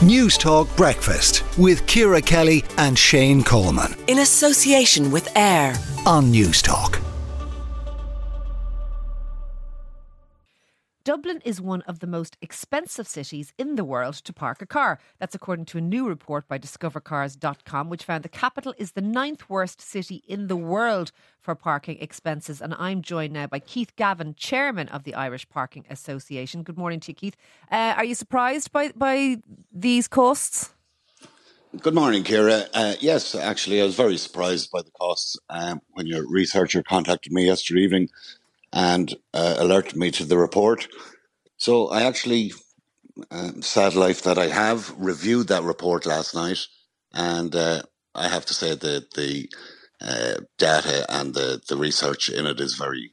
News Talk Breakfast with Ciara Kelly and Shane Coleman. In association with AIR On News Talk. Dublin is one of the most expensive cities in the world to park a car. That's according to a new report by discovercars.com, which found the capital is the 9th worst city in the world for parking expenses. And I'm joined now by Keith Gavin, chairman of the Irish Parking Association. Good morning to you, Keith. Are you surprised by these costs? Good morning, Ciara. Yes, actually, I was very surprised by the costs when your researcher contacted me yesterday evening and alerted me to the report. So I actually, sad life that I have, reviewed that report last night, and I have to say that the data and the research in it is very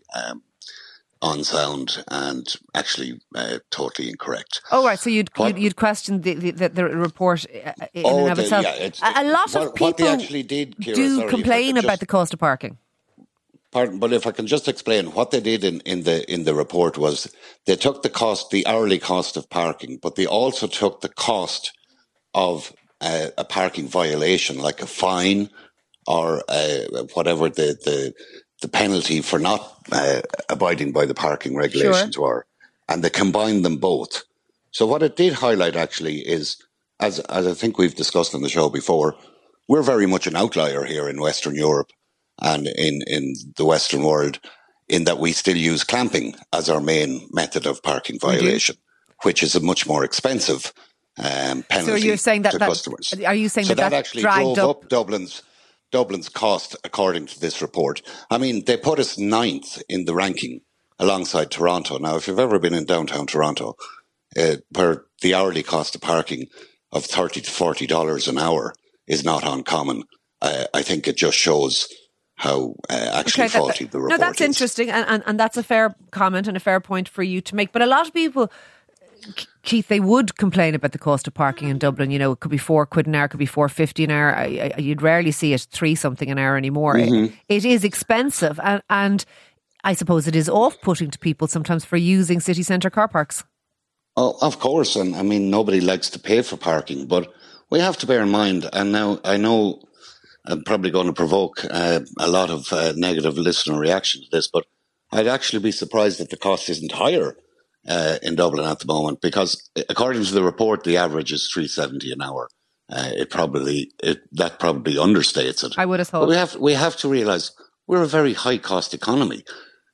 unsound and actually totally incorrect. Oh, right. So you'd question the report in and of itself. Yeah, a lot of people what they actually did, Ciara, complain about the cost of parking. Pardon, but if I can just explain what they did in the report was they took the hourly cost of parking, but they also took the cost of a parking violation, like a fine or whatever the penalty for not abiding by the parking regulations were, and they combined them both. So what it did highlight actually is, as I think we've discussed on the show before, we're very much an outlier here in Western Europe and in the Western world, in that we still use clamping as our main method of parking violation, which is a much more expensive penalty so you're saying that, to customers. Are you saying so that actually dragged drove up Dublin's cost, according to this report? I mean, they put us 9th in the ranking alongside Toronto. Now, if you've ever been in downtown Toronto, where the hourly cost of parking of $30 to $40 an hour is not uncommon, I think it just shows how actually faulty the report is. No, that's interesting, and that's a fair comment and a fair point for you to make. But a lot of people, Keith, they would complain about the cost of parking in Dublin. You know, it could be £4 an hour, it could be $4.50 an hour. You'd rarely see it $3 something an hour anymore. Mm-hmm. It is expensive, and I suppose it is off-putting to people sometimes for using city centre car parks. Oh, of course, and I mean, nobody likes to pay for parking, but we have to bear in mind, and now I know I'm probably going to provoke a lot of negative listener reaction to this, but I'd actually be surprised if the cost isn't higher in Dublin at the moment, because according to the report, the average is $3.70 an hour. That probably understates it. I would have thought. But we have to realise we're a very high cost economy.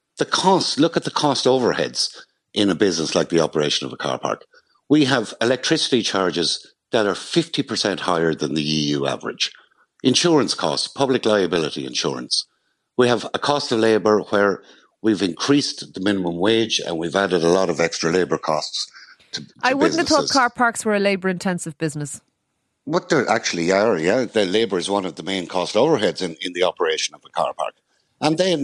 Look at the cost overheads in a business like the operation of a car park. We have electricity charges that are 50% higher than the EU average. Insurance costs, public liability insurance. We have a cost of labour where we've increased the minimum wage and we've added a lot of extra labour costs to I wouldn't businesses. have thought car parks were a labour-intensive buast What they actually are, yeah. The labour is one of the main cost overheads in the operation of a car park. And then,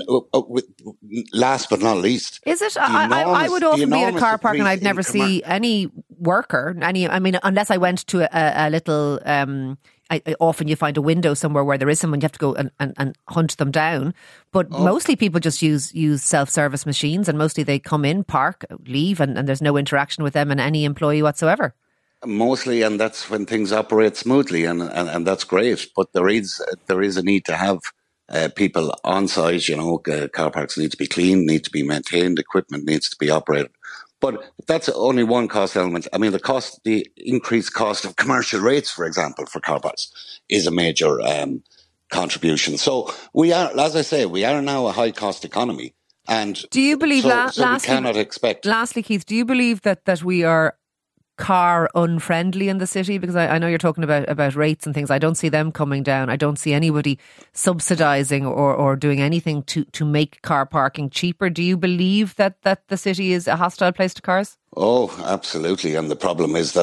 last but not least, is it? I would often be in a car park and I'd never see any worker. Unless I went to a little. Often you find a window somewhere where there is someone. You have to go and hunt them down. But mostly people just use self-service machines, and mostly they come in, park, leave, and there's no interaction with them and any employee whatsoever. Mostly, and that's when things operate smoothly, and that's great. But there is a need to have people on site. You know, car parks need to be cleaned, need to be maintained, equipment needs to be operated. But that's only one cost element. I mean, the increased cost of commercial rates, for example, for car parks is a major contribution. So we are, as I say, we are now a high cost economy. And do you believe, so we cannot expect. Lastly, Keith, do you believe that we are car unfriendly in the city? Because I know you're talking about rates and things. I don't see them coming down. I don't see anybody subsidising or doing anything to make car parking cheaper. Do you believe that the city is a hostile place to cars? Oh, absolutely. And the problem is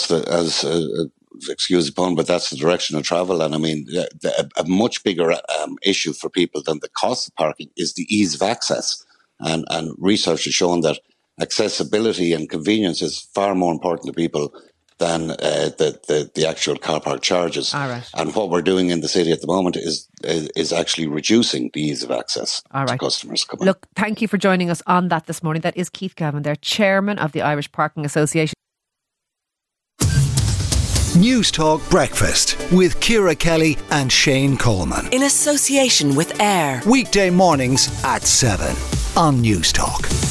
excuse the pun, but that's the direction of travel. And I mean, a much bigger issue for people than the cost of parking is the ease of access. And research has shown that accessibility and convenience is far more important to people than the actual car park charges. All right. And what we're doing in the city at the moment is actually reducing the ease of access to customers. Look, thank you for joining us on that this morning. That is Keith Gavin, their chairman of the Irish Parking Association. News Talk Breakfast with Ciara Kelly and Shane Coleman. In association with AIR. Weekday mornings at 7 on News Talk.